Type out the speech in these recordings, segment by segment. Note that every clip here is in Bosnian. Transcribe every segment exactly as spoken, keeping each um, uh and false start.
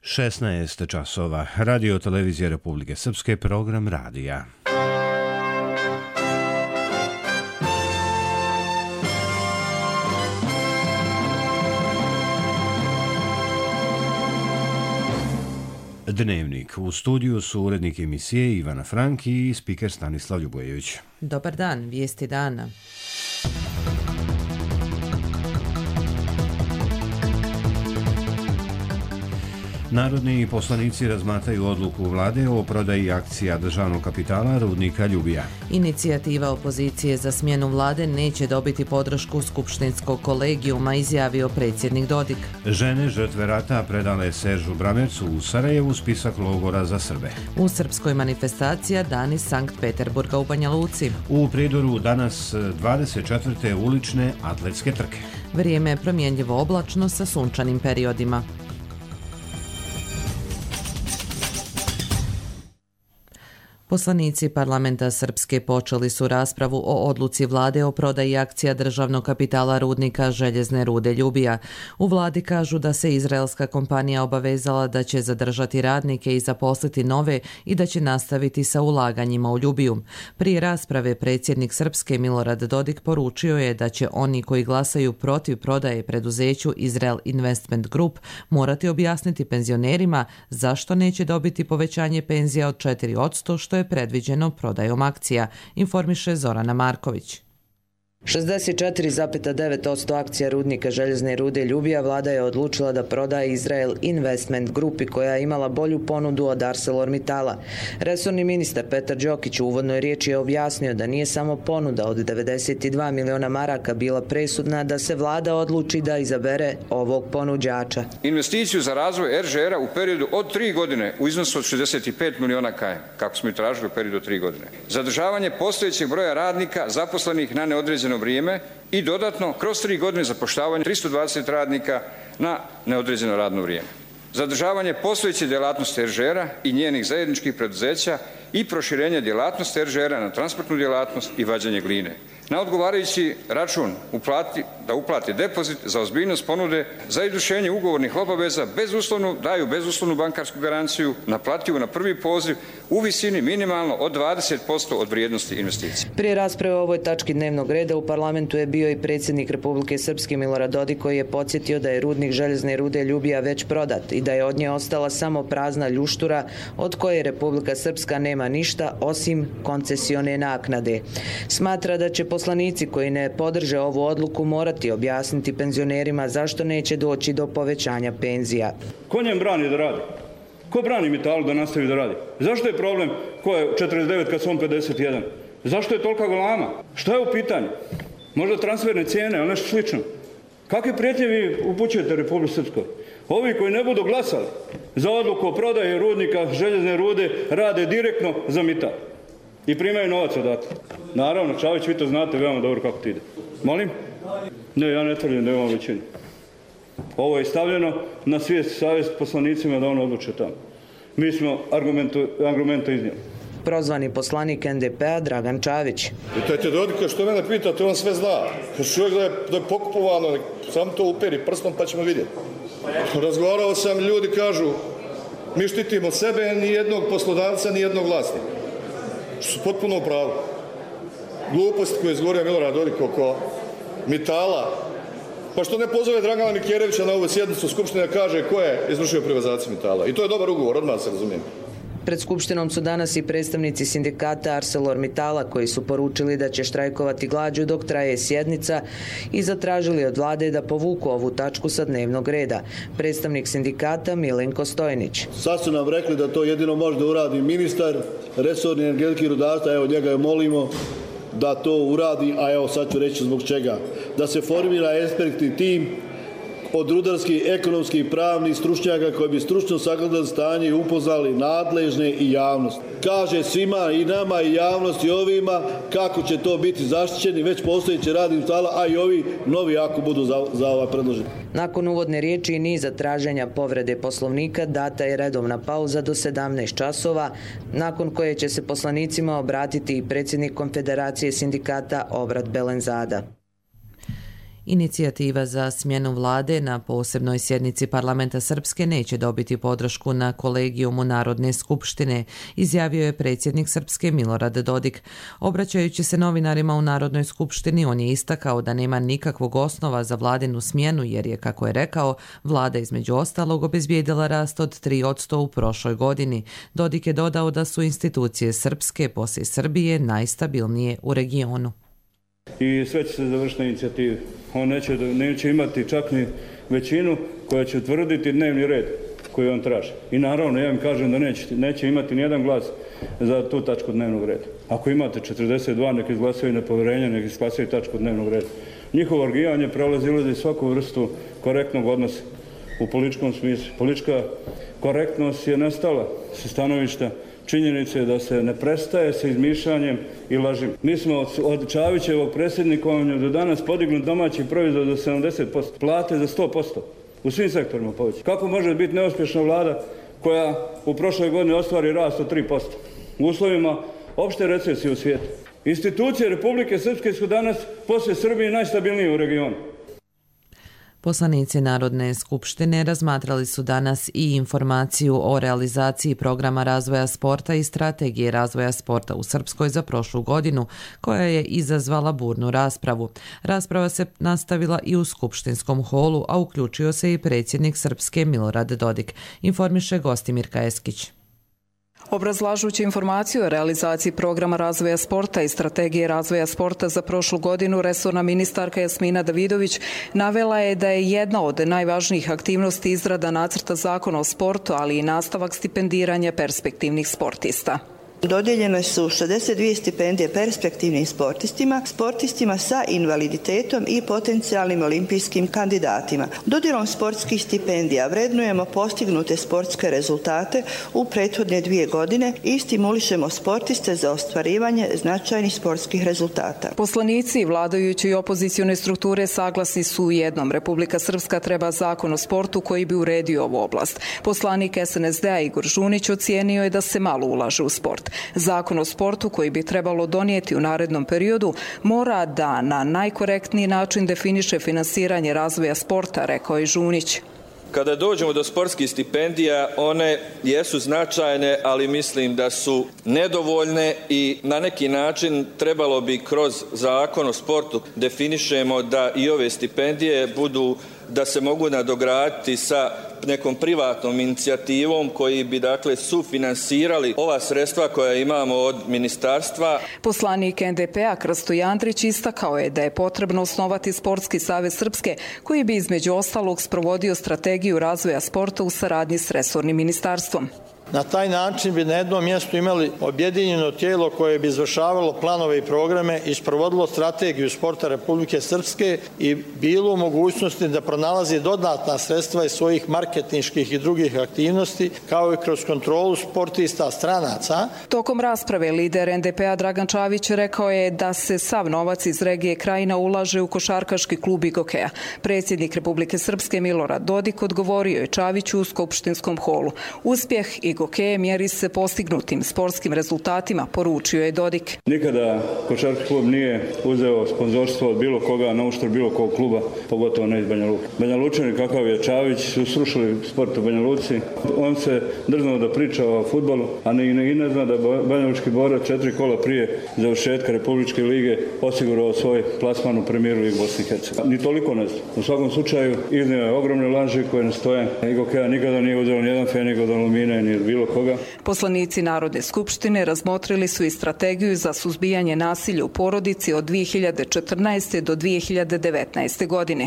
šesnaest časova. Radio televizija Republike Srpske, program radija. Dnevnik. U studiju su urednik emisije Ivana Frank i spiker Stanislav Ljubojević. Dobar dan, vijesti dana. Narodni poslanici razmatraju odluku vlade o prodaji akcija državnog kapitala rudnika Ljubija. Inicijativa opozicije za smjenu vlade neće dobiti podršku skupštinskog kolegijuma, izjavio predsjednik Dodik. Žene žrtve rata predale Seržu Bramercu u Sarajevu spisak logora za Srbe. U srpskoj manifestacija Dani Sankt Peterburga u Banja Luci. U Prijedoru danas dvadeset četvrte ulične atletske trke. Vrijeme je promjenjivo oblačno sa sunčanim periodima. Poslanici parlamenta Srpske počeli su raspravu o odluci vlade o prodaji akcija državnog kapitala rudnika željezne rude Ljubija. U vladi kažu da se izraelska kompanija obavezala da će zadržati radnike i zaposliti nove i da će nastaviti sa ulaganjima u Ljubiju. Prije rasprave predsjednik Srpske Milorad Dodik poručio je da će oni koji glasaju protiv prodaje preduzeću Israel Investment Group morati objasniti penzionerima zašto neće dobiti povećanje penzija od četiri posto što je predviđeno prodajom akcija, informiše Zorana Marković. šezdeset četiri zarez devet posto akcija rudnika željezne rude Ljubija vlada je odlučila da prodaje Israel Investment Grupi koja je imala bolju ponudu od ArcelorMittala. Resorni ministar Petar Đokić u uvodnoj riječi je objasnio da nije samo ponuda od devedeset dva miliona maraka bila presudna da se vlada odluči da izabere ovog ponuđača. Investiciju za razvoj er že era u periodu od tri godine u iznosu od šezdeset pet miliona kajem, kako smo i tražili u periodu od tri godine. Zadržavanje postojećeg broja radnika zaposlenih na neodređeno vrijeme i dodatno kroz tri godine zapošljavanje tristo dvadeset radnika na neodređeno radno vrijeme. Zadržavanje postojeće djelatnosti er že era i njenih zajedničkih preduzeća i proširenje djelatnosti er že era na transportnu djelatnost i vađenje gline. Na odgovarajući račun uplati, da uplati depozit za ozbiljnost ponude za izvršenje ugovornih obaveza bezuslovno, daju bezuslovnu bankarsku garanciju naplativu na prvi poziv u visini minimalno od dvadeset posto od vrijednosti investicije. Prije rasprave o ovoj tački dnevnog reda u parlamentu je bio i predsjednik Republike Srpske Milorad Dodik koji je podsjetio da je rudnik željezne rude Ljubija već prodat i da je od nje ostala samo prazna ljuštura od koje Republika Srpska nema ništa osim koncesione naknade. Smatra da će poslanici koji ne podrže ovu odluku morati objasniti penzionerima zašto neće doći do povećanja penzija. Ko njem brani da radi? Ko brani Mitalu da nastavi da radi? Zašto je problem ko je četrdeset devet kad su on pedeset jedan? Zašto je tolika golama? Šta je u pitanju? Možda transferne cijene, ali nešto slično. Kakve prijetnje vi upućujete Republici Srpskoj? Ovi koji ne budu glasali za odluku o prodaji rudnika željezne rude rade direktno za Mital. I primaju novac odatle. Naravno, Čavić, vi to znate veoma dobro kako ti ide. Molim? Ne, ja ne tvrdim da imamo većinu. Ovo je stavljeno na svijest savjest poslanicima da ono odluče tamo. Mi smo argumente iznijeli. Prozvani poslanik en de pe a Dragan Čavić. Pitajte Dodika što mene pitate, on sve zna. Čovjek da je, da je pokupovano, sam to uperi prstom pa ćemo vidjeti. Razgovarao sam, ljudi kažu, mi štitimo sebe, ni jednog poslodavca, ni jednog vlasnika. Što su potpuno u pravu. Gluposti koje je izgovorio Milorad Dodik oko Mitala. Pa što ne pozove Dragana Mikjerevića na ovu sjednicu Skupštine kaže ko je izvršio privatizaciju Mitala. I to je dobar ugovor, odmah se razumijem. Pred Skupštinom su danas i predstavnici sindikata ArcelorMittala koji su poručili da će štrajkovati glađu dok traje sjednica i zatražili od vlade da povuku ovu tačku sa dnevnog reda. Predstavnik sindikata Milenko Stojnić. Sad su nam rekli da to jedino može da uradi ministar, resorni energetski rudarstva, evo njega je molimo da to uradi, a evo sad ću reći zbog čega. Da se formira ekspertni tim od rudarskih, ekonomskih i pravnih stručnjaka koji bi stručno sagledali stanje i upoznali nadležne i javnost. Kaže svima i nama i javnosti ovima kako će to biti zaštićeni, već postojeći radni Mitala, a i ovi novi ako budu za, za ovaj predloženi. Nakon uvodne riječi i niza traženja povrede Poslovnika data je redovna pauza do sedamnaest časova, nakon koje će se poslanicima obratiti i predsjednik Konfederacije sindikata Obrat Belenzada. Inicijativa za smjenu vlade na posebnoj sjednici parlamenta Srpske neće dobiti podršku na kolegijumu Narodne skupštine, izjavio je predsjednik Srpske Milorad Dodik. Obraćajući se novinarima u Narodnoj skupštini, on je istakao da nema nikakvog osnova za vladinu smjenu jer je, kako je rekao, vlada između ostalog obezbijedila rast od tri posto u prošloj godini. Dodik je dodao da su institucije Srpske poslije Srbije najstabilnije u regionu. I sve će se završiti na inicijativi. On neće, neće imati čak ni većinu koja će utvrditi dnevni red koji on traži. I naravno, ja im kažem da neće, neće imati nijedan glas za tu tačku dnevnog reda. Ako imate četrdeset dva, nek izglasaju nepovjerenje, nek izglasaju tačku dnevnog reda. Njihovo argijanje prelazilazi svaku vrstu korektnog odnosa u političkom smislu. Politička korektnost je nastala sa stanovišta činjenice da se ne prestaje sa izmišljanjem i lažima. Mi smo od, od Čavićevog predsjednikovanja do danas podignuti domaći proizvod za sedamdeset posto, plate za sto posto, u svim sektorima poveći. Kako može biti neuspješna vlada koja u prošloj godini ostvari rast od tri posto u uslovima opšte recesije u svijetu? Institucije Republike Srpske su danas poslije Srbije najstabilnije u regionu. Poslanici Narodne skupštine razmatrali su danas i informaciju o realizaciji programa razvoja sporta i strategije razvoja sporta u Srpskoj za prošlu godinu, koja je izazvala burnu raspravu. Rasprava se nastavila i u skupštinskom holu, a uključio se i predsjednik Srpske Milorad Dodik, informiše Gostimirka Eskić. Obrazlažući informaciju o realizaciji programa razvoja sporta i strategije razvoja sporta za prošlu godinu, resorna ministarka Jasmina Davidović navela je da je jedna od najvažnijih aktivnosti izrada nacrta zakona o sportu, ali i nastavak stipendiranja perspektivnih sportista. Dodijeljene su šezdeset dvije stipendije perspektivnim sportistima, sportistima sa invaliditetom i potencijalnim olimpijskim kandidatima. Dodjelom sportskih stipendija vrednujemo postignute sportske rezultate u prethodne dvije godine i stimulišemo sportiste za ostvarivanje značajnih sportskih rezultata. Poslanici vladajuće i opozicione strukture saglasni su u jednom. Republika Srpska treba zakon o sportu koji bi uredio ovu oblast. Poslanik es en es de a Igor Žunić ocijenio je da se malo ulaže u sport. Zakon o sportu koji bi trebalo donijeti u narednom periodu mora da na najkorektniji način definiše finansiranje razvoja sporta, rekao je Žunić. Kada dođemo do sportskih stipendija, one jesu značajne, ali mislim da su nedovoljne i na neki način trebalo bi kroz zakon o sportu definišemo da i ove stipendije budu, da se mogu nadograditi sa nekom privatnom inicijativom koji bi dakle sufinansirali ova sredstva koja imamo od ministarstva. Poslanik en de pe a Krsto Jandrić istakao je da je potrebno osnovati Sportski savez Srpske koji bi između ostalog sprovodio strategiju razvoja sporta u saradnji s resornim ministarstvom. Na taj način bi na jednom mjestu imali objedinjeno tijelo koje bi izvršavalo planove i programe i sprovodilo strategiju sporta Republike Srpske i bilo u mogućnosti da pronalazi dodatna sredstva iz svojih marketinških i drugih aktivnosti, kao i kroz kontrolu sportista stranaca. Tokom rasprave lider en de pe a Dragan Čavić rekao je da se sav novac iz regije Krajina ulaže u košarkaški klub Igokeja. Predsjednik Republike Srpske Milorad Dodik odgovorio je Čaviću u skupštinskom holu. Uspjeh Igokeje mjeri se postignutim sportskim rezultatima, poručio je Dodik. Nikada košarkaški klub nije uzeo sponzorstvo od bilo koga na uštrb bilo kog kluba, pogotovo ne iz Banja Luke. Banja Lučani, kakav je Čavić, su srušili sport u Banja Luci. On se drznuo da priča o fudbalu, a ne, ne, ne zna da Banja Lučki borac četiri kola prije završetka Republičke lige osigurao svoj plasman u premijeru Lige Bosne i Hercegovine. Ni toliko ne zna. U svakom slučaju iznio je ogromne laži koje ne stoje. Igokeja nikada nije uzeo nijedan fenik od Alumine ni od bilo koga. Poslanici Narodne skupštine razmotrili su i strategiju za suzbijanje nasilja u porodici od dvije hiljade četrnaeste. do dvije hiljade devetnaeste. godine.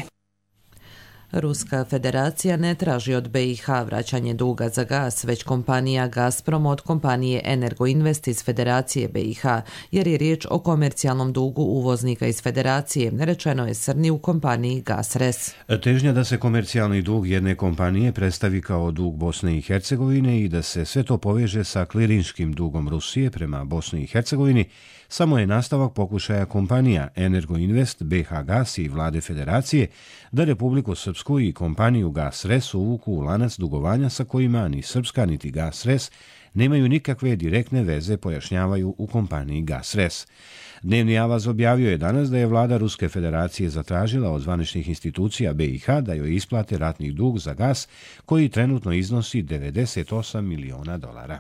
Ruska federacija ne traži od be i ha vraćanje duga za gas, već kompanija Gazprom od kompanije Energoinvest iz Federacije be i ha, jer je riječ o komercijalnom dugu uvoznika iz Federacije, rečeno je Srni u kompaniji Gasres. Težnja da se komercijalni dug jedne kompanije predstavi kao dug Bosne i Hercegovine i da se sve to poveže sa klirinškim dugom Rusije prema Bosni i Hercegovini samo je nastavak pokušaja kompanija Energoinvest, be ha Gas i vlade Federacije da Republiku Srpsku i kompaniju Gasres uvuku u lanac dugovanja sa kojima ni Srpska niti Gasres nemaju nikakve direktne veze, pojašnjavaju u kompaniji Gasres. Dnevni Avaz objavio je danas da je vlada Ruske federacije zatražila od zvaničnih institucija B i H da joj isplate ratni dug za gas koji trenutno iznosi devedeset osam miliona dolara.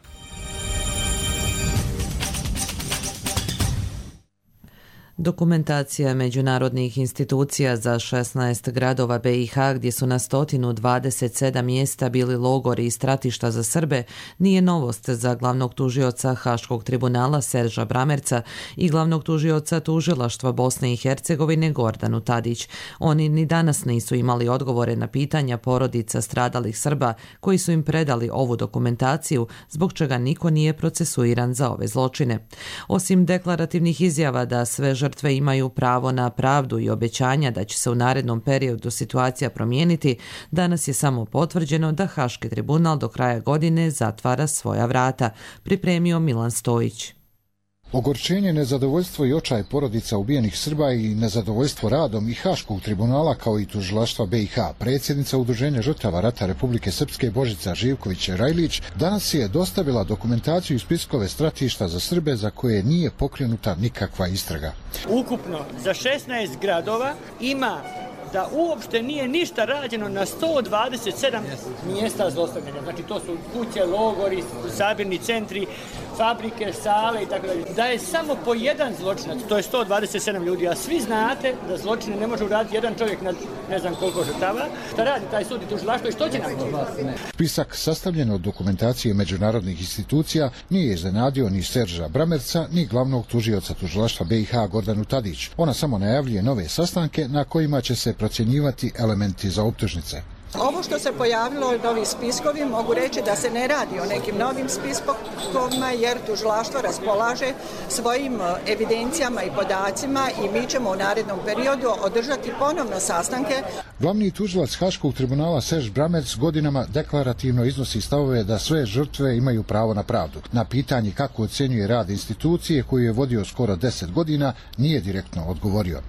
Dokumentacija međunarodnih institucija za šesnaest gradova B i H gdje su na sto dvadeset sedam mjesta bili logori i stratišta za Srbe nije novost za glavnog tužioca Haškog tribunala Serža Bramerca i glavnog tužioca tužilaštva Bosne i Hercegovine Gordanu Tadić. Oni ni danas nisu imali odgovore na pitanja porodica stradalih Srba koji su im predali ovu dokumentaciju, zbog čega niko nije procesuiran za ove zločine. Osim deklarativnih izjava da sve žrtve imaju pravo na pravdu i obećanja da će se u narednom periodu situacija promijeniti, danas je samo potvrđeno da Haški tribunal do kraja godine zatvara svoja vrata, pripremio Milan Stojić. Ogorčenje, nezadovoljstvo i očaj porodica ubijenih Srba i nezadovoljstvo radom i Haškog tribunala kao i tužilaštva B i H. Predsjednica Udruženja žrtava rata Republike Srpske Božica Živković-Rajlić danas je dostavila dokumentaciju i spiskove stratišta za Srbe za koje nije pokrenuta nikakva istraga. Ukupno za šesnaest gradova ima da uopšte nije ništa rađeno na sto dvadeset sedam mjesta zlostavljanja. Znači to su kuće, logori, sabirni centri, fabrike, sale i tako dalje. Da je samo po jedan zločinac, to je sto dvadeset sedam ljudi, a svi znate da zločine ne može uraditi jedan čovjek na ne znam koliko žrtava. Šta radi taj sud i tužilaštvo i što će nam to? Spisak sastavljen od dokumentacije međunarodnih institucija nije iznenadio ni Serža Bramerca, ni glavnog tužioca tužilaštva B i H Gordanu Tadić. Ona samo najavljuje nove sastanke na kojima će se procjenjivati elementi za optužnice. Ovo što se pojavilo od ovih spiskovi mogu reći da se ne radi o nekim novim spiskovima jer tužilaštvo raspolaže svojim evidencijama i podacima i mi ćemo u narednom periodu održati ponovno sastanke. Glavni tužilac Haškog tribunala Serž Bramerc godinama deklarativno iznosi stavove da sve žrtve imaju pravo na pravdu. Na pitanje kako ocjenjuje rad institucije koju je vodio skoro deset godina nije direktno odgovorio.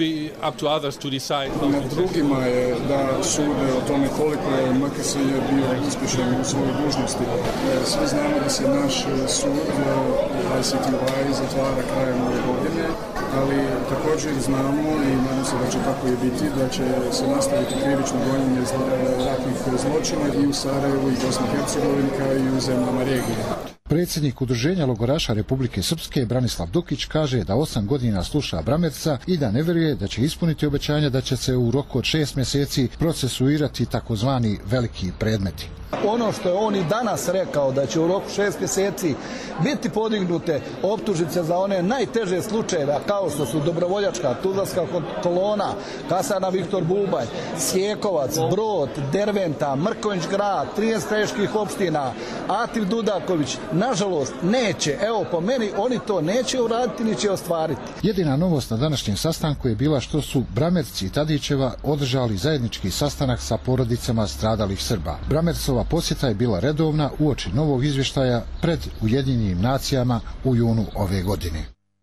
Na drugima je da sude o tome koliko je M K S J bio uspješan u svojoj dužnosti. Svi znamo da se naš sud I C T Y zatvara krajem ove godine, ali također znamo i nadam se da će tako i biti, da će se nastaviti krivično gonjenje ratnih zločina i u Sarajevu i Bosni i Hercegovini kao i u zemljama regije. Predsjednik Udruženja logoraša Republike Srpske Branislav Dukić kaže da osam godina sluša Bramerca i da ne vjeruje da će ispuniti obećanja da će se u roku od šest mjeseci procesuirati takozvani veliki predmeti. Ono što je on i danas rekao da će u roku šest mjeseci biti podignute optužnice za one najteže slučajeve kao što su Dobrovoljačka, Tuzlanska kolona, Kasarna Viktor Bubaj, Sjekovac, Brod, Derventa, Mrkonjić grad, trinaest krajiških opština, Ativ Dudaković, nažalost neće, evo po meni oni to neće uraditi ni će ostvariti. Jedina novost na današnjem sastanku je bila što su Bramerc i Tadićeva održali zajednički sastanak sa porodicama stradalih Srba. Bramercova posjeta je bila redovna uoči novog izvještaja pred Ujedinjenim nacijama u junu ove godine.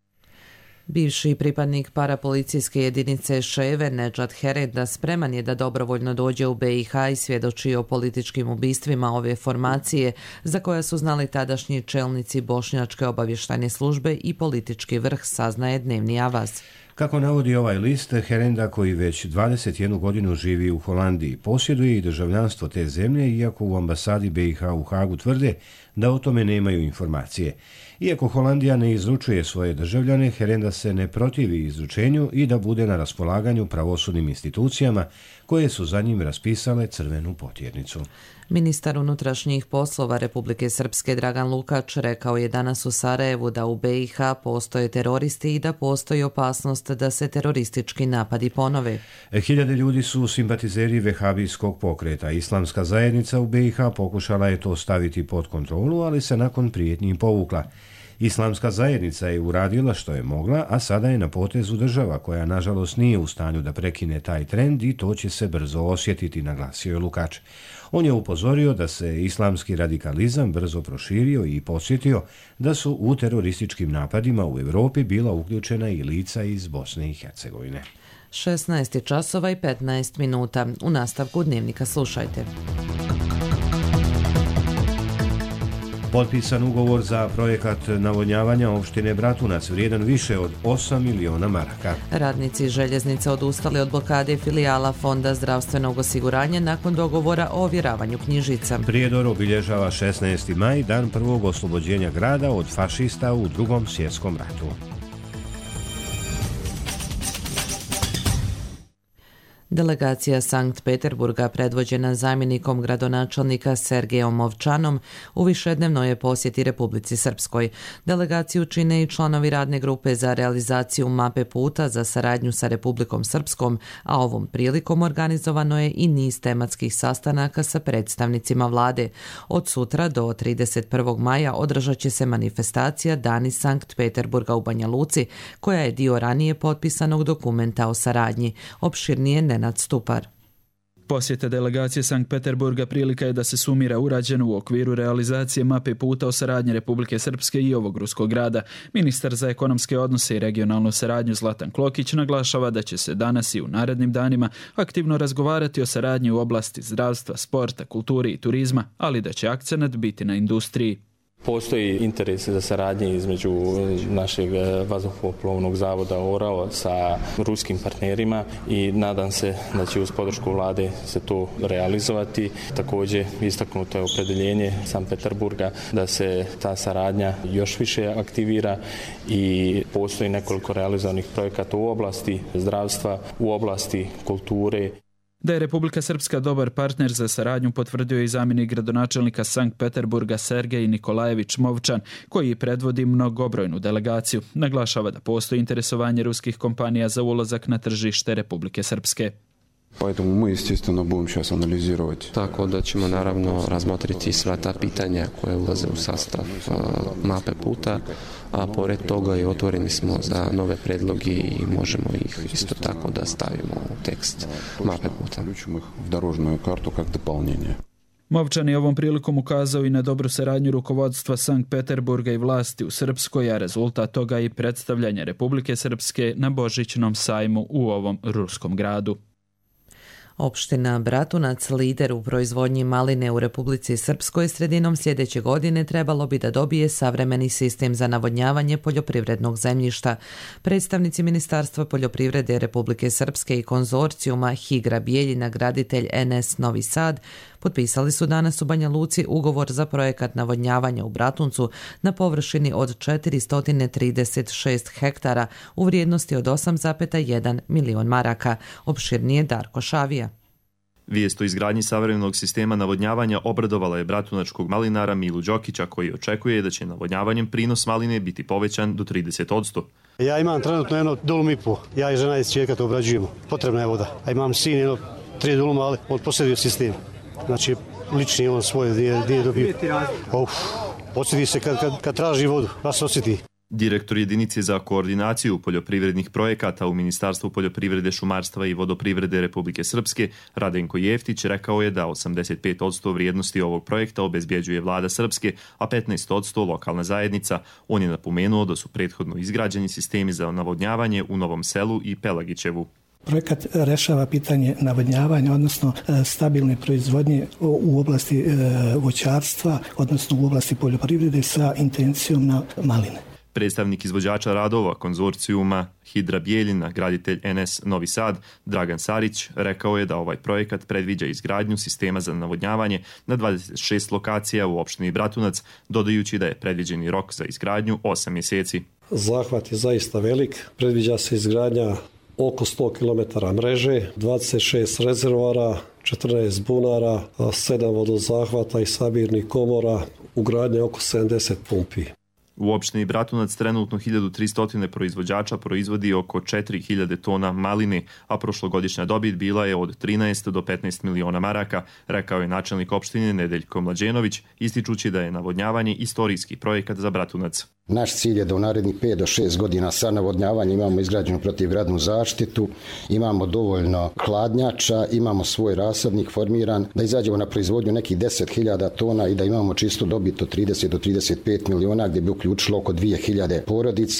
Bivši pripadnik parapolicijske jedinice Ševe Nedžad Hereda spreman je da dobrovoljno dođe u B i H i svjedoči o političkim ubistvima ove formacije za koja su znali tadašnji čelnici Bošnjačke obavještajne službe i politički vrh, saznaje Dnevni Avaz. Kako navodi ovaj list, Herenda, koji već dvadeset jednu godinu živi u Holandiji, posjeduje i državljanstvo te zemlje, iako u ambasadi B i H u Hagu tvrde da o tome nemaju informacije. Iako Holandija ne izručuje svoje državljane, Herenda se ne protivi izručenju i da bude na raspolaganju pravosudnim institucijama koje su za njim raspisale crvenu potjernicu. Ministar unutrašnjih poslova Republike Srpske Dragan Lukač rekao je danas u Sarajevu da u B i H postoje teroristi i da postoji opasnost da se teroristički napadi ponove. Hiljade ljudi su simpatizeri vehabijskog pokreta. Islamska zajednica u B i H pokušala je to staviti pod kontrolu, ali se nakon prijetnji povukla. Islamska zajednica je uradila što je mogla, a sada je na potezu država koja nažalost nije u stanju da prekine taj trend i to će se brzo osjetiti, naglasio je Lukač. On je upozorio da se islamski radikalizam brzo proširio i podsjetio da su u terorističkim napadima u Europi bila uključena i lica iz Bosne i Hercegovine. šesnaest časova i petnaest minuta. U nastavku Dnevnika slušajte. Potpisan ugovor za projekat navodnjavanja opštine Bratunac vrijedan više od osam miliona maraka. Radnici željeznice odustali od blokade filijala Fonda zdravstvenog osiguranja nakon dogovora o ovjeravanju knjižica. Prijedor obilježava šesnaesti maj, dan prvog oslobođenja grada od fašista u Drugom svjetskom ratu. Delegacija Sankt Peterburga, predvođena zamjenikom gradonačelnika Sergejom Movčanom, u višednevnoj je posjeti Republici Srpskoj. Delegaciju čine i članovi radne grupe za realizaciju mape puta za saradnju sa Republikom Srpskom, a ovom prilikom organizovano je i niz tematskih sastanaka sa predstavnicima vlade. Od sutra do trideset prvog maja održat će se manifestacija Dani Sankt Peterburga u Banja Luci, koja je dio ranije potpisanog dokumenta o saradnji. Opširnije Nenad Stupar. Posjeta delegacije Sankt Peterburga prilika je da se sumira urađeno u okviru realizacije mape puta o saradnji Republike Srpske i ovog ruskog grada. Ministar za ekonomske odnose i regionalnu saradnju Zlatan Klokić naglašava da će se danas i u narednim danima aktivno razgovarati o saradnji u oblasti zdravstva, sporta, kulture i turizma, ali da će akcenat biti na industriji. Postoji interes za saradnje između našeg vazduhoplovnog zavoda Orao sa ruskim partnerima i nadam se da će uz podršku vlade se to realizovati. Također istaknuto je opredeljenje Sankt Peterburga da se ta saradnja još više aktivira i postoji nekoliko realizovanih projekata u oblasti zdravstva, u oblasti kulture. Da je Republika Srpska dobar partner za saradnju potvrdio i zamjenik gradonačelnika Sankt Peterburga Sergej Nikolajević Movčan, koji predvodi mnogobrojnu delegaciju. Naglašava da postoji interesovanje ruskih kompanija za ulazak na tržište Republike Srpske. Поэтому мы, естественно, будем сейчас анализировать. Tako da ćemo naravno razmotriti sva ta pitanja koje ulaze u sastav uh, mape puta, a pored toga i otvoreni smo za nove predloge i možemo ih isto tako da stavimo u tekst mape puta. Включим их в дорожную карту как дополнение. Movčan je ovom prilikom ukazao i na dobru saradnju rukovodstva Sankt Peterburga i vlasti u Srpskoj, a rezultat toga i predstavljanje Republike Srpske na Božićnom sajmu u ovom ruskom gradu. Opština Bratunac, lider u proizvodnji maline u Republici Srpskoj, sredinom sljedeće godine trebalo bi da dobije savremeni sistem za navodnjavanje poljoprivrednog zemljišta. Predstavnici Ministarstva poljoprivrede Republike Srpske i konzorcijuma Higra Bijeljina, graditelj N S Novi Sad, potpisali su danas u Banja Luci ugovor za projekat navodnjavanja u Bratuncu na površini od četiristo trideset šest hektara u vrijednosti od osam zarez jedan milion maraka. Opširnije Darko Šavija. Vijest o izgradnji savremenog sistema navodnjavanja obradovala je bratunačkog malinara Milu Đokića, koji očekuje da će navodnjavanjem prinos maline biti povećan do trideset posto. Ja imam trenutno jedno dulum i po. Ja i žena iz čijeka to obrađujemo. Potrebna je voda. A imam sin jedno tri duluma, ali on posjedio sistem. Znači, lični on svoje gdje je dobio. Uf, osjeti se kad, kad, kad traži vodu, vas osjeti. Direktor jedinice za koordinaciju poljoprivrednih projekata u Ministarstvu poljoprivrede, šumarstva i vodoprivrede Republike Srpske, Radenko Jeftić, rekao je da osamdeset pet posto vrijednosti ovog projekta obezbjeđuje vlada Srpske, a petnaest posto lokalna zajednica. On je napomenuo da su prethodno izgrađeni sistemi za navodnjavanje u Novom Selu i Pelagićevu. Projekat rešava pitanje navodnjavanja, odnosno stabilne proizvodnje u oblasti voćarstva, odnosno u oblasti poljoprivrede sa intencijom na maline. Predstavnik izvođača radova konzorcijuma Hidra Bijeljina, graditelj N S Novi Sad, Dragan Sarić, rekao je da ovaj projekat predviđa izgradnju sistema za navodnjavanje na dvadeset šest lokacija u opštini Bratunac, dodajući da je predviđeni rok za izgradnju osam mjeseci. Zahvat je zaista velik, predviđa se izgradnja oko sto kilometara mreže, dvadeset šest rezervoara, četrnaest bunara, sedam vodozahvata i sabirnih komora, ugradnja oko sedamdeset pumpi. U opštini Bratunac trenutno hiljadu tristo proizvođača proizvodi oko četiri hiljade tona maline, a prošlogodišnja dobit bila je od trinaest do petnaest miliona maraka, rekao je načelnik opštine Nedeljko Mlađenović, ističući da je navodnjavanje istorijski projekat za Bratunac. Naš cilj je da u narednih pet do šest godina sa navodnjavanjem imamo izgrađenu protivgradnu zaštitu, imamo dovoljno hladnjača, imamo svoj rasadnik formiran, da izađemo na proizvodnju nekih deset hiljada tona i da imamo čistu dobit od trideset do trideset pet miliona, gdje bi uključilo oko dvije hiljade porodica.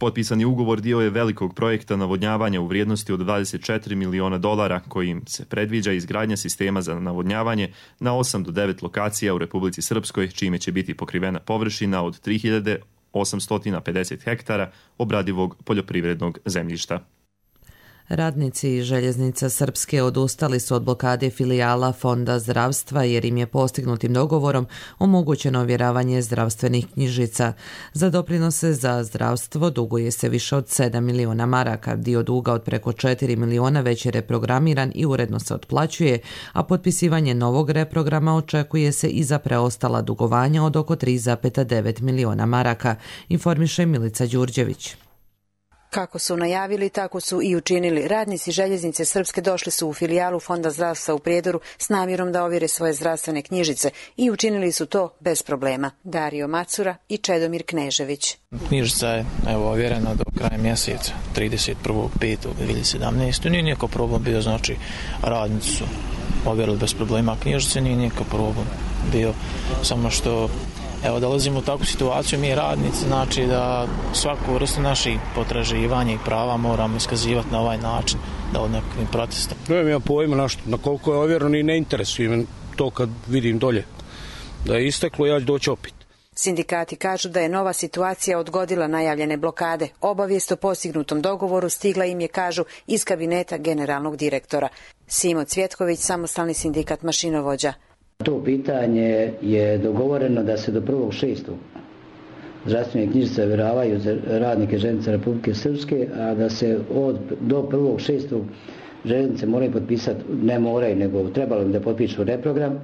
Potpisani ugovor dio je velikog projekta navodnjavanja u vrijednosti od dvadeset četiri miliona dolara kojim se predviđa izgradnja sistema za navodnjavanje na osam do devet lokacija u Republici Srpskoj, čime će biti pokrivena površina od tri hiljade osamsto pedeset hektara obradivog poljoprivrednog zemljišta. Radnici Željeznica Srpske odustali su od blokade filijala Fonda zdravstva jer im je postignutim dogovorom omogućeno ovjeravanje zdravstvenih knjižica. Za doprinose za zdravstvo duguje se više od sedam miliona maraka. Dio duga od preko četiri miliona već je reprogramiran i uredno se otplaćuje, a potpisivanje novog reprograma očekuje se i za preostala dugovanja od oko tri zarez devet miliona maraka, informiše Milica Đurđević. Kako su najavili, tako su i učinili. Radnici Željeznice Srpske došli su u filijalu Fonda zdravstva u Prijedoru s namjerom da ovjere svoje zdravstvene knjižice i učinili su to bez problema. Dario Macura i Čedomir Knežević. Knjižica je evo ovjerena do kraja mjeseca, trideset prvog petog dvije hiljade sedamnaeste. Nije nijeko problem bio, znači radnici su ovjerili bez problema knjižice, nije nijeko problem bio, samo što evo dolazimo u takvu situaciju, mi radnici, znači da svaku vrstu naših potraživanja i prava moramo iskazivati na ovaj način, da od nekakvim protestom. Nemam ja pojma na, što, na koliko je ovjereno i ne interesuje me to kad vidim dolje. Da je isteklo, ja ću doći opet. Sindikati kažu da je nova situacija odgodila najavljene blokade. Obavijest o postignutom dogovoru stigla im je, kažu, iz kabineta generalnog direktora. Simo Cvjetković, samostalni sindikat mašinovođa. To pitanje je dogovoreno da se do prvog šestog zdravstvene knjižice ovjeravaju za radnike Željeznice Republike Srpske, a da se od, do prvog šestog željeznice moraju potpisati, ne moraju, nego trebalo bi da potpišu reprogram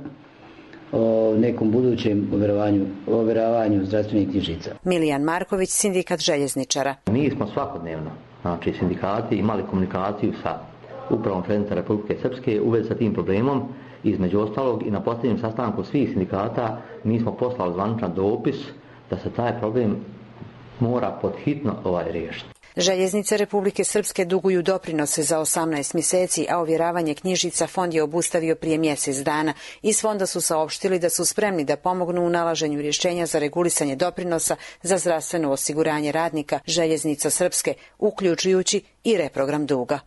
o nekom budućem ovjeravanju, ovjeravanju zdravstvenih knjižica. Milijan Marković, sindikat željezničara. Mi smo svakodnevno, znači sindikati, imali komunikaciju sa upravom Željeznice Republike Srpske u vezi sa tim problemom. Između ostalog i na posljednjem sastanku svih sindikata mi smo poslali zvaničan dopis da se taj problem mora podhitno ovaj riješiti. Željeznice Republike Srpske duguju doprinose za osamnaest mjeseci, a ovjeravanje knjižica fond je obustavio prije mjesec dana. Iz fonda su saopštili da su spremni da pomognu u nalaženju rješenja za regulisanje doprinosa za zdravstveno osiguranje radnika Željeznica Srpske, uključujući i reprogram duga.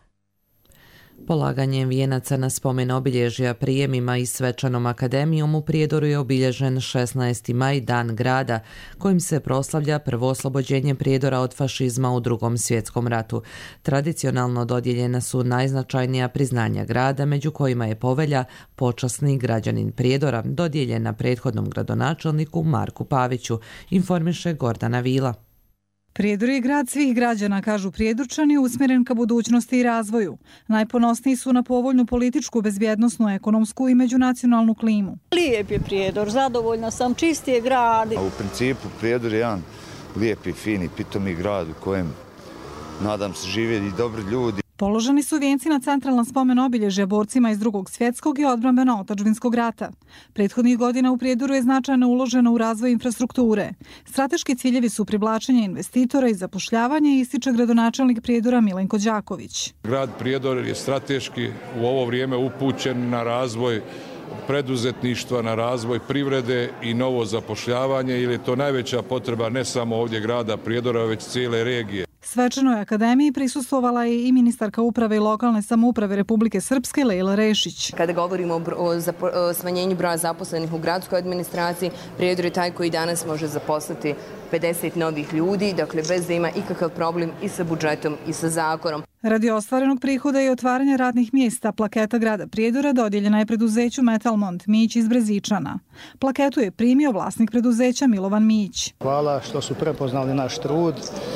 Polaganjem vijenaca na spomen obilježja prijemima i svečanom akademijom u Prijedoru je obilježen šesnaesti maj, dan grada, kojim se proslavlja prvo oslobođenje Prijedora od fašizma u Drugom svjetskom ratu. Tradicionalno dodijeljena su najznačajnija priznanja grada, među kojima je povelja počasni građanin Prijedora, dodijeljena prethodnom gradonačelniku Marku Paviću, informiše Gordana Vila. Prijedor je grad svih građana, kažu Prijedorčani, usmjeren ka budućnosti i razvoju. Najponosniji su na povoljnu političku, bezbjednosnu, ekonomsku i međunacionalnu klimu. Lijep je Prijedor, zadovoljna sam, čisti je grad. U principu Prijedor je jedan lijepi, fini, pitomi grad u kojem, nadam se, žive i dobri ljudi. Položeni su vijenci na centralna spomen obilježja borcima iz Drugog svjetskog i odbrambeno-otadžbinskog rata. Prethodnih godina u Prijedoru je značajno uloženo u razvoj infrastrukture. Strateški ciljevi su privlačenje investitora i zapošljavanje, ističe gradonačelnik Prijedora Milenko Đaković. Grad Prijedor je strateški u ovo vrijeme upućen na razvoj preduzetništva, na razvoj privrede i novo zapošljavanje, jer je to najveća potreba ne samo ovdje grada Prijedora, već cijele regije. Svečanoj akademiji prisustvovala je i ministarka uprave i lokalne samouprave Republike Srpske Lejla Rešić. Kada govorimo o smanjenju broja zaposlenih u gradskoj administraciji, Prijedor je taj koji danas može zaposliti pedeset novih ljudi, dakle bez da ima ikakav problem i sa budžetom i sa zakonom. Radi ostvarenog prihoda i otvaranja radnih mjesta, plaketa grada Prijedora dodijeljena je preduzeću Metalmont Mijić iz Brezičana. Plaketu je primio vlasnik preduzeća Milovan Mijić. Hvala što su prepoznali naš trud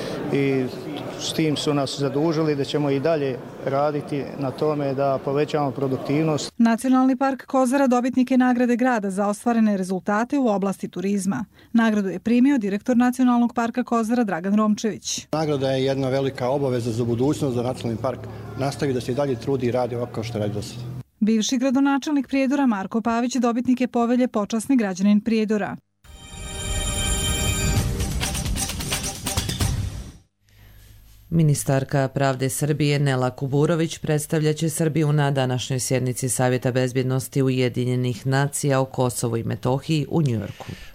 i s tim su nas zadužili da ćemo i dalje raditi na tome da povećamo produktivnost. Nacionalni park Kozara dobitnik je nagrade grada za ostvarene rezultate u oblasti turizma. Nagradu je primio direktor Nacionalnog parka Kozara Dragan Romčević. Nagrada je jedna velika obaveza za budućnost, da Nacionalni park nastavi da se i dalje trudi i radi ovako kao što radi do sada. Bivši gradonačelnik Prijedora Marko Pavić dobitnik je povelje počasni građanin Prijedora. Ministarka pravde Srbije Nela Kuburović predstavljaće Srbiju na današnjoj sjednici Savjeta bezbjednosti Ujedinjenih nacija o Kosovu i Metohiji u Njujorku.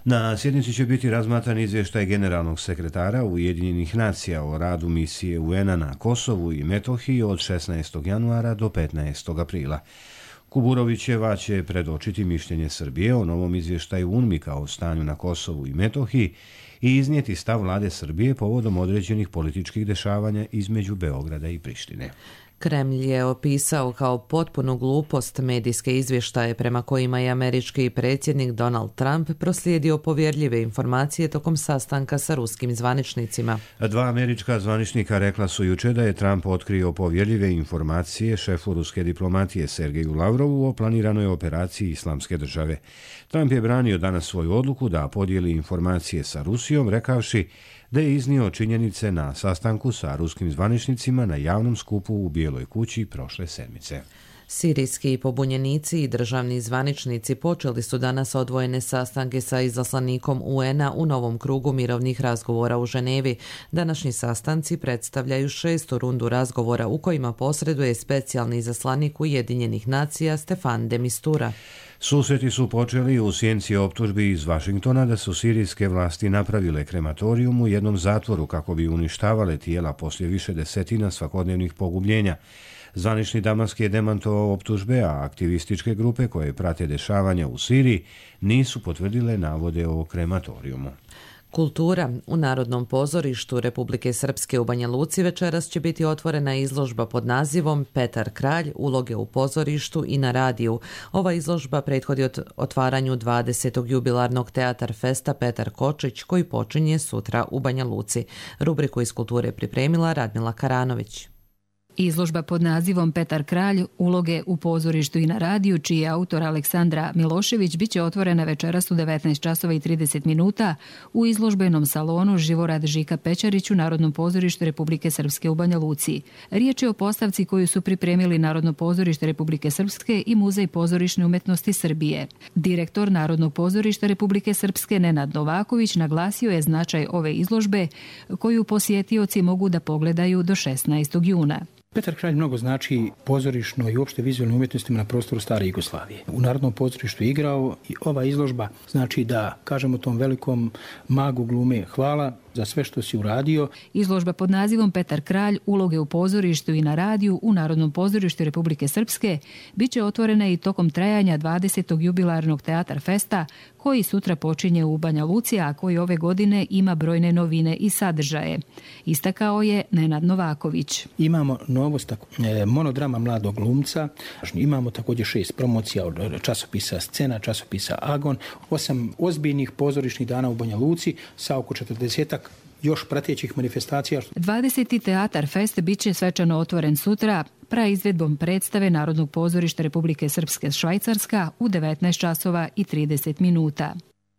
Na sjednici će biti razmatran izvještaj generalnog sekretara Ujedinjenih nacija o radu misije U N-a na Kosovu i Metohiji od šesnaestog januara do petnaestog aprila. Kuburovićeva će predočiti mišljenje Srbije o novom izvještaju UNMIK-a o stanju na Kosovu i Metohiji i iznijeti stav vlade Srbije povodom određenih političkih dešavanja između Beograda i Prištine. Kremlj je opisao kao potpunu glupost medijske izvještaje prema kojima je američki predsjednik Donald Trump proslijedio povjerljive informacije tokom sastanka sa ruskim zvaničnicima. Dva američka zvaničnika rekla su juče da je Trump otkrio povjerljive informacije šefu ruske diplomatije Sergeju Lavrovu o planiranoj operaciji Islamske države. Trump je branio danas svoju odluku da podijeli informacije sa Rusijom, rekavši da je iznio činjenice na sastanku sa ruskim zvaničnicima na javnom skupu u Bijeloj kući prošle sedmice. Sirijski pobunjenici i državni zvaničnici počeli su danas odvojene sastanke sa izaslanikom U N-a u novom krugu mirovnih razgovora u Ženevi. Današnji sastanci predstavljaju šestu rundu razgovora u kojima posreduje specijalni izaslanik Ujedinjenih nacija Stefan de Mistura. Susreti su počeli u sjenci optužbi iz Vašingtona da su sirijske vlasti napravile krematorijum u jednom zatvoru kako bi uništavale tijela poslije više desetina svakodnevnih pogubljenja. Zvanični Damask je demantovao optužbe, a aktivističke grupe koje prate dešavanja u Siriji nisu potvrdile navode o krematorijumu. Kultura. U Narodnom pozorištu Republike Srpske u Banja Luci večeras će biti otvorena izložba pod nazivom Petar Kralj, uloge u pozorištu i na radiju. Ova izložba prethodi otvaranju dvadesetog jubilarnog teatar festa Petar Kočić koji počinje sutra u Banja Luci. Rubriku iz kulture pripremila Radmila Karanović. Izložba pod nazivom Petar Kralj, uloge u pozorištu i na radiju, čiji je autor Aleksandra Milošević, biće otvorena večeras u devetnaest časova i trideset minuta u izložbenom salonu Živorad Žika Pećarić u Narodnom pozorištu Republike Srpske u Banja Luci. Riječ je o postavci koju su pripremili Narodno pozorište Republike Srpske i Muzej pozorišne umetnosti Srbije. Direktor Narodnog pozorišta Republike Srpske Nenad Novaković naglasio je značaj ove izložbe koju posjetioci mogu da pogledaju do šesnaestog juna. Petar Kralj mnogo znači pozorišnoj i uopšte vizualnoj umjetnostima na prostoru stare Jugoslavije. U Narodnom pozorištu je igrao i ova izložba znači da kažemo tom velikom magu glume hvala za sve što si uradio. Izložba pod nazivom Petar Kralj, uloge u pozorištu i na radiju u Narodnom pozorištu Republike Srpske biće otvorena i tokom trajanja dvadesetog jubilarnog teatar festa koji sutra počinje u Banja Luci, a koji ove godine ima brojne novine i sadržaje. Istakao je Nenad Novaković. Imamo novost, monodrama mladog glumca, imamo također šest promocija od časopisa Scena, časopisa Agon, osam ozbiljnih pozorišnih dana u Banja Luci sa oko četrdesetak još pratećih manifestacija. dvadeseti teatar fest biće svečano otvoren sutra praizvedbom predstave Narodnog pozorišta Republike Srpske Švajcarska u devetnaest časova i trideset minuta.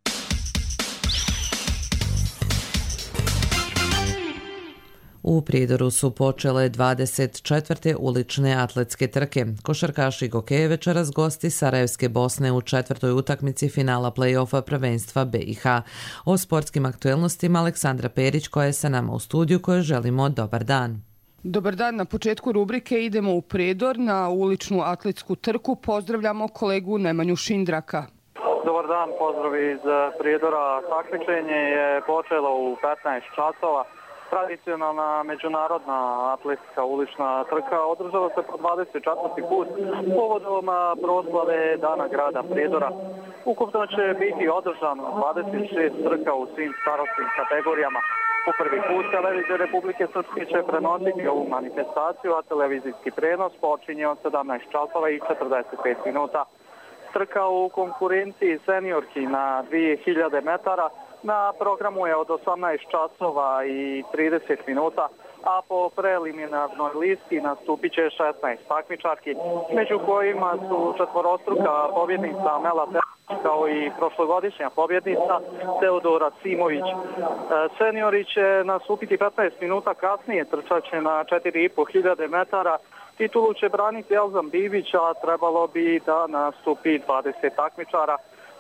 U Prijedoru su počele dvadeset četvrte ulične atletske trke. Košarkaši Gokeje večeras gosti Sarajevske Bosne u četvrtoj utakmici finala play-offa prvenstva B i H. O sportskim aktuelnostima Aleksandra Perić koja je sa nama u studiju kojoj želimo dobar dan. Dobar dan, na početku rubrike idemo u Prijedor na uličnu atletsku trku. Pozdravljamo kolegu Nemanju Šindraka. Dobar dan, pozdrav iz Prijedora. Takmičenje je počelo u petnaest časova. Tradicionalna međunarodna atletska ulična trka održava se po dvadeset četvrti put povodom proslave Dana grada Prijedora. Ukupno će biti održano dvadeset šest trka u svim starosnim kategorijama. Po prvi put televizija Republike Srpske će prenositi ovu manifestaciju, a televizijski prenos počinje od sedamnaest časova i četrdeset pet minuta. Trka u konkurenciji seniorki na dvije hiljade metara na programu je od osamnaest časova i trideset minuta, a po preliminarnoj listi nastupit će šesnaest takmičarki, među kojima su četvorostruka pobjednica Mela Teodović kao i prošlogodišnja pobjednica Teodora Simović. Seniori će nastupiti petnaest minuta kasnije, trčat će na četiri i po hiljade metara. Titulu će braniti Elzan Bibić, a trebalo bi da nastupi dvadeset takmičara.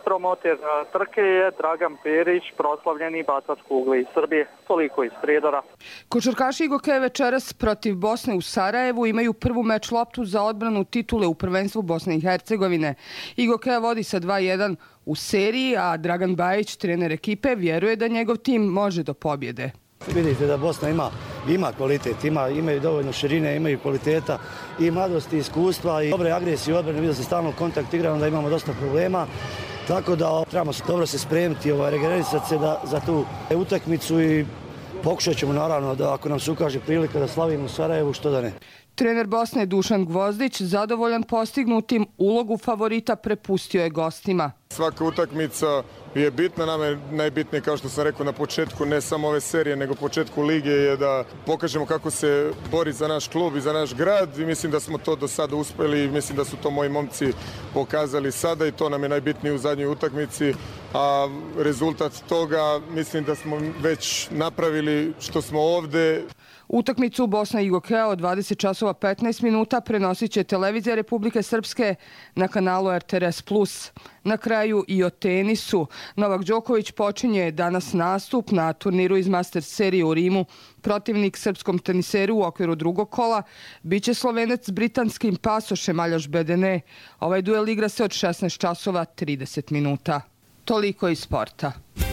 Promoter trke je Dragan Perić, proslavljeni bacač kugle iz Srbije. Toliko iz Prijedora. Košarkaši Igokeje večeras protiv Bosne u Sarajevu imaju prvu meč loptu za odbranu titule u prvenstvu Bosne i Hercegovine. Igokeja vodi sa dva jedan u seriji, a Dragan Bajić, trener ekipe, vjeruje da njegov tim može do pobjede. Vidite da Bosna ima, ima kvalitet, ima, imaju dovoljno širine, imaju kvaliteta i mladosti, iskustva i dobre agresije u odbrani. Vidio se stalno kontakt igramo, da imamo dosta problema. Tako da trebamo dobro se spremiti, ovaj, regenerisati se da, za tu utakmicu i pokušat ćemo naravno da ako nam se ukaže prilika da slavimo u Sarajevu, što da ne. Trener Bosne Dušan Gvozdić, zadovoljan postignutim, ulogu favorita prepustio je gostima. Svaka utakmica je bitna, nama je najbitnije, kao što sam rekao na početku, ne samo ove serije, nego početku lige, je da pokažemo kako se bori za naš klub i za naš grad i mislim da smo to do sada uspeli i mislim da su to moji momci pokazali sada i to nam je najbitnije u zadnjoj utakmici, a rezultat toga mislim da smo već napravili što smo ovde. Utakmicu Bosna i Igokeja od dvadeset časova petnaest minuta prenosit će Televizija Republike Srpske na kanalu R T R S plus. Na kraju i o tenisu. Novak Đoković počinje danas nastup na turniru iz Masters serije u Rimu. Protivnik srpskom teniseru u okviru drugog kola biće Slovenac s britanskim pasošem Aljoš Bedene. Ovaj duel igra se od šesnaest časova trideset minuta. Toliko iz sporta.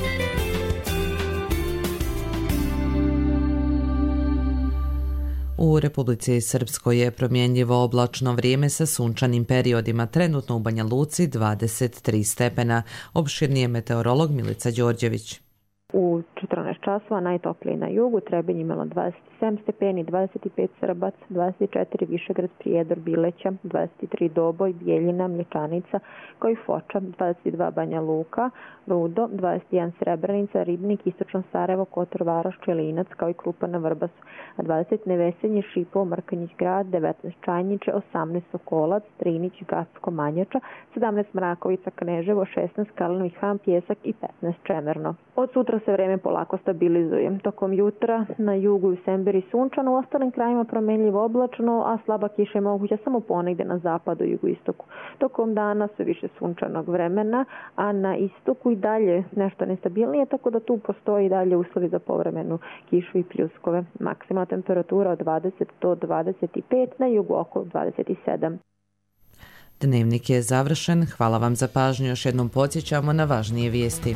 U Republici Srpskoj je promjenjivo oblačno vrijeme sa sunčanim periodima, trenutno u Banja Luci dvadeset tri stepena. Opširnije meteorolog Milica Đorđević. U četrnaest časova najtoplije na jugu, Trebinj imalo dvadeset sedam stepeni, dvadeset pet Srbac, dvadeset četiri Višegrad, Prijedor, Bileća, dvadeset tri Doboj, Bijeljina, Mlječanica, kao i Foča, dvadeset dva Banja Luka, Rudo, dvadeset jedan Srebrenica, Ribnik, Istočno Sarajevo, Kotor, Varoš, Čelinac, kao i Krupa na Vrbasu, a dvadeset Nevesenje, Šipovo, Mrkanjić grad, devetnaest Čajniče, osamnaest Sokolac, Trinić, Gacko, Manjača, sedamnaest Mrakovica, Kneževo, šesnaest Kalinovi Han, Pjesak i petnaest Čemerno. Od sutra se vreme polako stabilizuje. Tokom jutra na jugu i u Semberi sunčano, u ostalim krajima promenljivo oblačno, a slaba kiša je moguća samo ponegde na zapadu i jugoistoku. Tokom dana sve više sunčanog vremena, a na istoku i dalje nešto nestabilnije, tako da tu postoji dalje uslovi za povremenu kišu i pljuskove. Maksimalna temperatura od dvadeset do dvadeset pet, na jugu oko dvadeset sedam. Dnevnik je završen. Hvala vam za pažnju. Još jednom podsjećamo na važnije vijesti.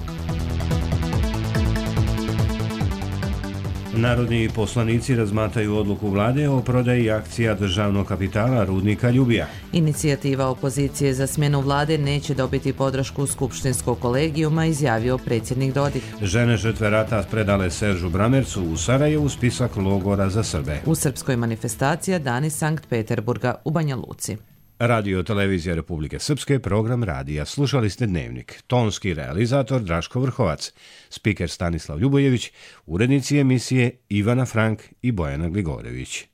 Narodni poslanici razmatraju odluku vlade o prodaji akcija državnog kapitala rudnika Ljubija. Inicijativa opozicije za smjenu vlade neće dobiti podršku skupštinskog kolegijuma, izjavio predsjednik Dodik. Žene žrtve rata predale Seržu Bramercu u Sarajevu spisak logora za Srbe. U srpskoj manifestacija Dani Sankt Peterburga u Banja Luci. Radio Televizija Republike Srpske, program radija. Slušali ste Dnevnik. Tonski realizator Draško Vrhovac, spiker Stanislav Ljubojević, urednici emisije Ivana Frank i Bojana Gligorević.